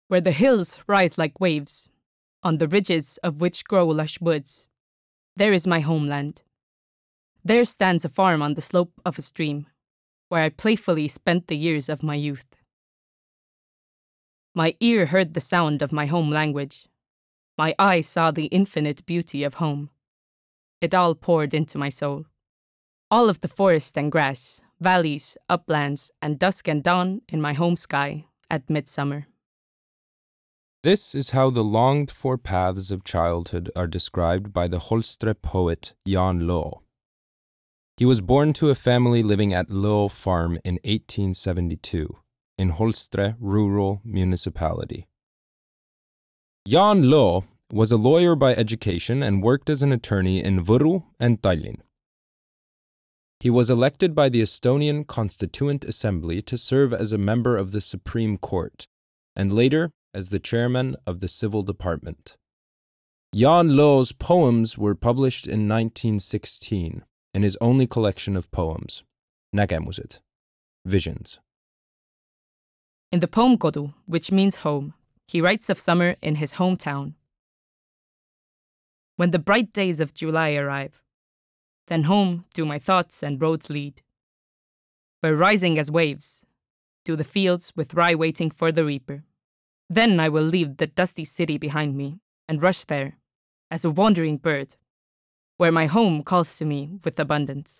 where the hills rise like waves, on the ridges of which grow lush woods. There is my homeland. There stands a farm on the slope of a stream, where I playfully spent the years of my youth. My ear heard the sound of my home language. My eye saw the infinite beauty of home. It all poured into my soul. All of the forest and grass, valleys, uplands, and dusk and dawn in my home sky at midsummer. This is how the longed-for paths of childhood are described by the Holstre poet Jan Lo. He was born to a family living at Lo Farm in 1872, in Holstre rural municipality. Jan Lo was a lawyer by education and worked as an attorney in Võru and Tallinn. He was elected by the Estonian Constituent Assembly to serve as a member of the Supreme Court, and later as the chairman of the Civil Department. Jan Lo's poems were published in 1916 in his only collection of poems, Nägemused, Visions. In the poem Kodu, which means home, he writes of summer in his hometown. When the bright days of July arrive, then home do my thoughts and roads lead, where rising as waves, do the fields with rye waiting for the reaper. Then I will leave the dusty city behind me and rush there, as a wandering bird, where my home calls to me with abundance.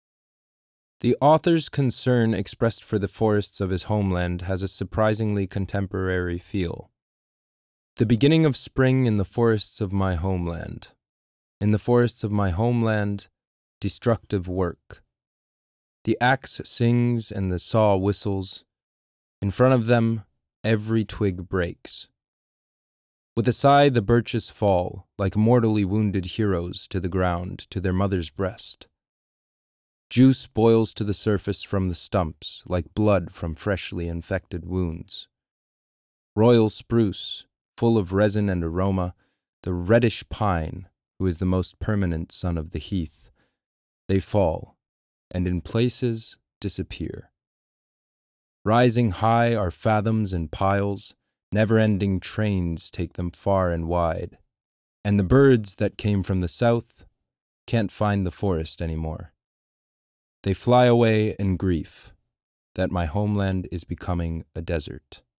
The author's concern expressed for the forests of his homeland has a surprisingly contemporary feel. The beginning of spring in the forests of my homeland. In the forests of my homeland, destructive work. The axe sings and the saw whistles. In front of them, every twig breaks. With a sigh, the birches fall, like mortally wounded heroes, to the ground, to their mother's breast. Juice boils to the surface from the stumps, like blood from freshly infected wounds. Royal spruce, full of resin and aroma, the reddish pine, who is the most permanent son of the heath, they fall, and in places disappear. Rising high are fathoms and piles, never-ending trains take them far and wide, and the birds that came from the south can't find the forest anymore. They fly away in grief that my homeland is becoming a desert.